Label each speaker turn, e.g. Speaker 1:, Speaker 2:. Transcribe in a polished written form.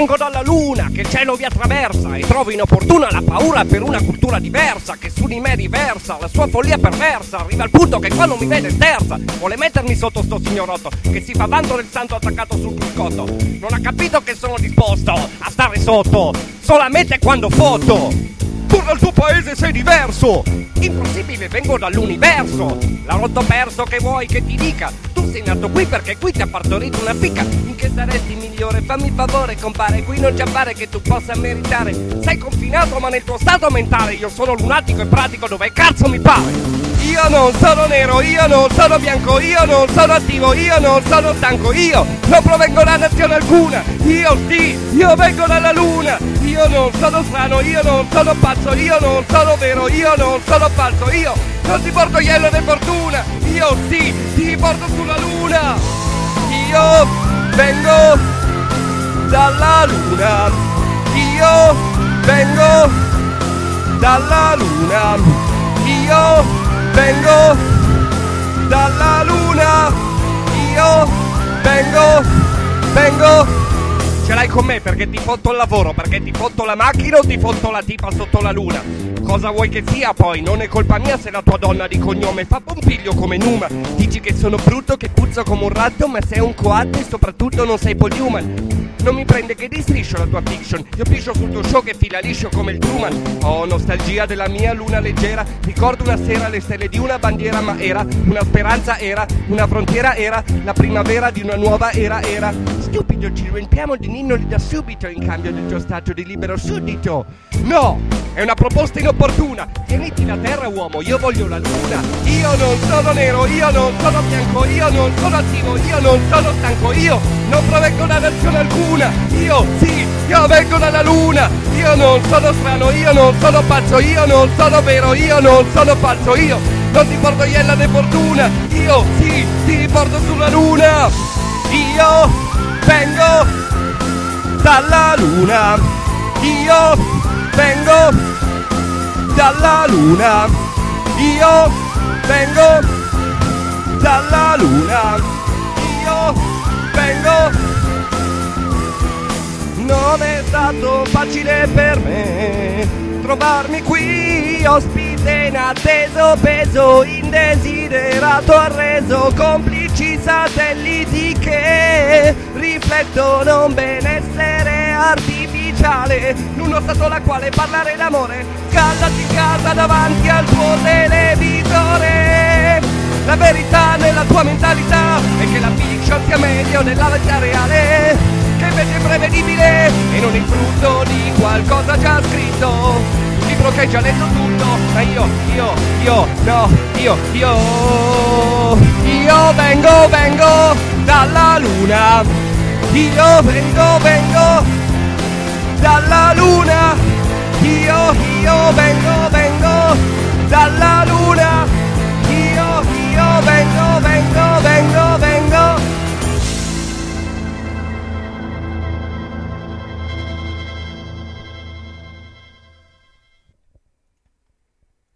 Speaker 1: Vengo dalla luna, che il cielo vi attraversa, e trovo inopportuna la paura per una cultura diversa, che su di me riversa la sua follia perversa. Arriva al punto che quando mi vede sterza, vuole mettermi sotto sto signorotto, che si fa vanto del santo attaccato sul cruscotto. Non ha capito che sono disposto a stare sotto, solamente quando foto. Tu dal tuo paese sei diverso, impossibile, vengo dall'universo. La rotto perso, che vuoi che ti dica? Tu sei nato qui perché qui ti ha partorito una fica. In che saresti migliore? Fammi il favore, compare, qui non c'è affare che tu possa meritare. Sei confinato ma nel tuo stato mentale. Io sono lunatico e pratico dove cazzo mi pare. Io non sono nero, io non sono bianco, io non sono attivo, io non sono stanco, io non provengo da nazione alcuna. Io sì, io vengo dalla luna. Io non sono strano, io non sono pazzo, io non sono vero, io non sono falso, io non ti porto ielo né fortuna. Io sì, ti porto sulla luna. Io vengo dalla luna. Io vengo dalla luna. Io vengo dalla luna. Io vengo. Ce l'hai con me perché ti fotto il lavoro, perché ti fotto la macchina o ti fotto la tipa sotto la luna? Cosa vuoi che sia poi? Non è colpa mia se la tua donna di cognome fa pompiglio come Numa. Dici che sono brutto, che puzzo come un ratto, ma sei un coatto e soprattutto non sei Paul Newman. Non mi prende che di striscio la tua fiction. Io piscio sul tuo show che fila liscio come il Truman. Ho nostalgia della mia luna leggera. Ricordo una sera le stelle di una bandiera, ma era una speranza, era una frontiera, era la primavera di una nuova era, era. Stupido, ci riempiamo di ninnoli da subito in cambio del tuo stato di libero suddito. No, è una proposta inopportuna. Tieniti la terra, uomo, io voglio la luna. Io non sono nero, io non sono bianco, io non sono attivo, io non sono stanco, io non provengo da nazione alcuna. Io sì, io vengo dalla luna. Io non sono strano, io non sono pazzo, io non sono vero, io non sono falso, io non ti porto iella né fortuna. Io sì, ti porto sulla luna. Io vengo dalla luna. Io vengo dalla luna. Io vengo dalla luna. Io vengo. Non è stato facile per me trovarmi qui, ospite inatteso, peso indesiderato, arreso, complici satelliti che riflettono un benessere artificiale, in uno stato alla quale parlare d'amore, scaldati in casa davanti al tuo televisore. La verità nella tua mentalità è che la fiction sia meglio della vita reale, che invece è prevedibile e non il frutto di qualcosa già scritto. Un libro che hai già letto tutto, ma io vengo dalla luna. Io vengo dalla luna. Io vengo dalla luna.